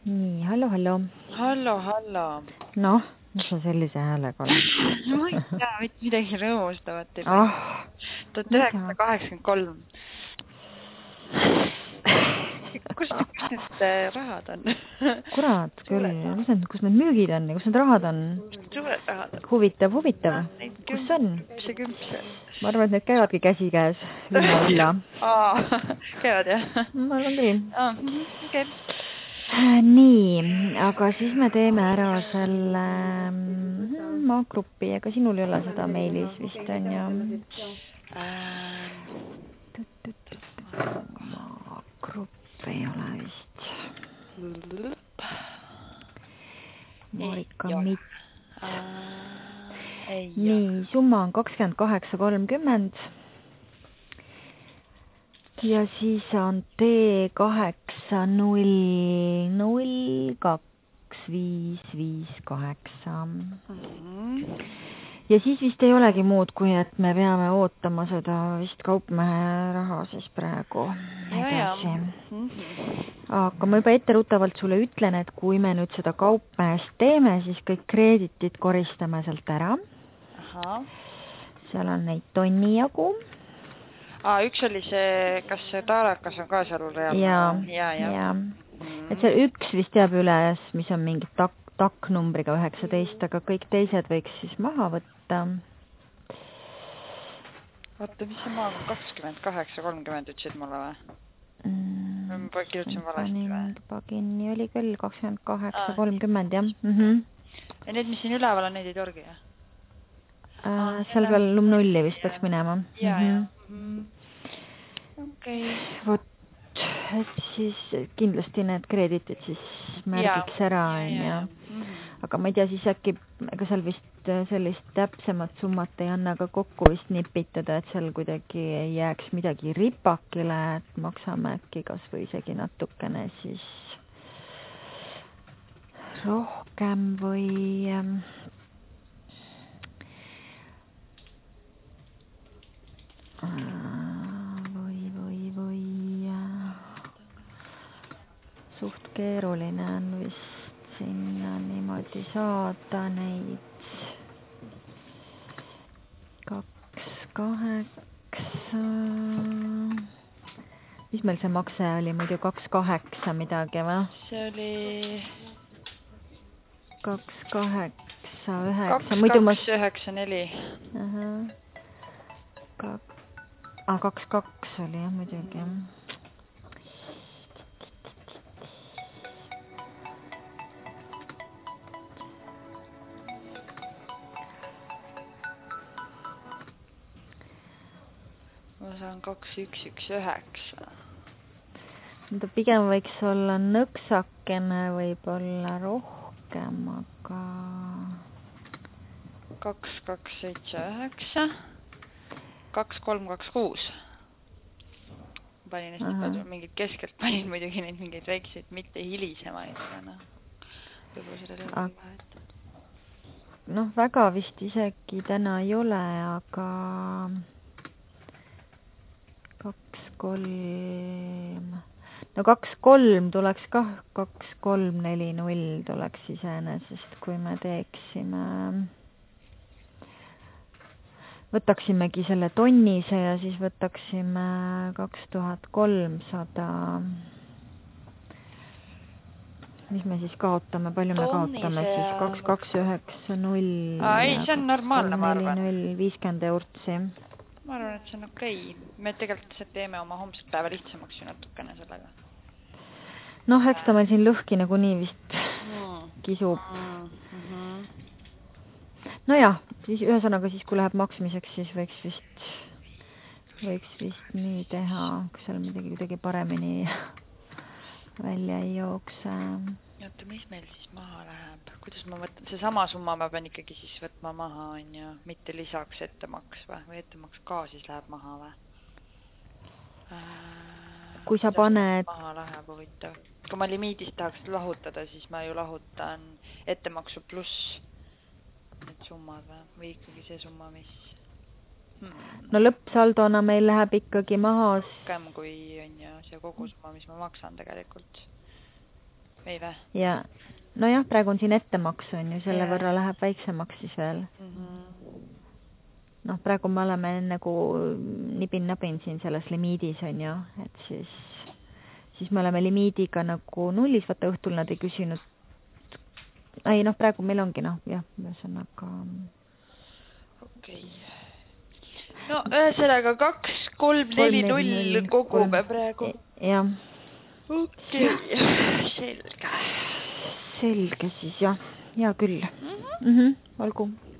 Nii, hallo. Hallo. Noh, mis sa sellise häälega oled? Ma ei tea, mitte midagi rõõmustavat ei Ah, 1983. Kus need rahad on? Kurat küll, kus need müügid on ja kus need rahad on? Suured rahad on. Huvitav. Kus see on? Küpse. Ma arvan, et need käivadki käsikäes. Villa. Käivad jah? Ma arvan küll. Okei. Nii, aga siis me teeme ära selle maagrupi, ega sinul ei ole seda meilis vist on ju? Maagrupp ei ole vist. Marika Mitt. Nii, summa on 28,30 ja siis on T8002558. Ja siis vist ei olegi muud, kui et me peame ootama seda vist kaupmehe raha siis praegu edasi. Aga ma juba etteruttavalt sulle ütlen, et kui me nüüd seda kaupmehest teeme, siis kõik kreeditid koristame sealt ära. Seal on neid tonni jagu. Üks oli see, kas see taarakas on ka seal reaalne? Ja. Et see üks vist jääb üles, mis on mingi taknumbriga 19, aga kõik teised võiks siis maha võtta. Oota, mis see maa on? 28,30 ütlesid mulle või? Ma kirjutasin valesti või? Paginni oli küll 28,30 jah. Ja need, mis siin üleval on, neid ei torgi jah? Seal peal nulli vist peaks minema. Okei. Vot, et siis kindlasti need kreeditid siis märgiks ära ja. Aga ma ei tea, siis äkki, ega seal vist sellist täpsemat summat ei anna ka kokku vist nipitada, et seal kuidagi ei jääks midagi ripakile, et maksame äkki kas või isegi natukene siis rohkem või suht keeruline on vist sinna niimoodi saada neid 2,8. Mis meil see makse oli muidu 2,8 midagi või? See oli 2,8, 9. 2,294. 2,2 oli jah muidugi. Ma saan 2,119. Pigem võiks olla nõksakene, võib-olla rohkem, aga 2,279. 2,326. Panin hästi palju, mingid keskelt panin muidugi neid mingeid väikseid, mitte hilisemaid. Noh, väga vist isegi täna ei ole, aga 2,3. No 2,3 tuleks kah, 2,340 tuleks iseenesest, kui me teeksime. Võtaksimegi selle tonnise ja siis võtaksime 2300. Mis me siis kaotame? Palju me kaotame siis? 2,290. Ei, see on normaalne, ma arvan. 50 eurtsi. Ma arvan, et see on okei. Me tegelikult teeme oma homset päeva lihtsamaks ju natukene sellega. Noh, eks ta meil siin lõhki nagu nii vist kisub. No jah, siis ühesõnaga siis, kui läheb maksmiseks, siis võiks vist nii teha, kui seal midagi kuidagi paremini välja ei jookse. Oota, mis meil siis maha läheb? Kuidas ma võtan? See sama summa ma pean ikkagi siis võtma maha, on ju, mitte lisaks ettemaks või ettemaks ka siis läheb maha või? Kui sa paned... Maha läheb huvitav. Kui ma limiidist tahaks lahutada, siis ma ju lahutan ettemaksu pluss need summad või ikkagi see summa, mis... No lõppsaldona meil läheb ikkagi maha... Rohkem kui on ju see kogusumma, mis ma maksan tegelikult. Või vä? Ja nojah, praegu on siin ettemaksu, on ju, selle võrra läheb väiksemaks siis veel. Noh, praegu me oleme nagu nibin-nabin siin selles limiidis, on ju, et siis me oleme limiidiga nagu nullis, vaata õhtul nad ei küsinud. Ei, noh, praegu meil ongi, noh, jah, ühesõnaga. Okei. No, ühesõnaga 2, 3, 4, 0 kogume praegu. Jah. Okei, selge. Selge siis, jah. Hea küll. Olgu.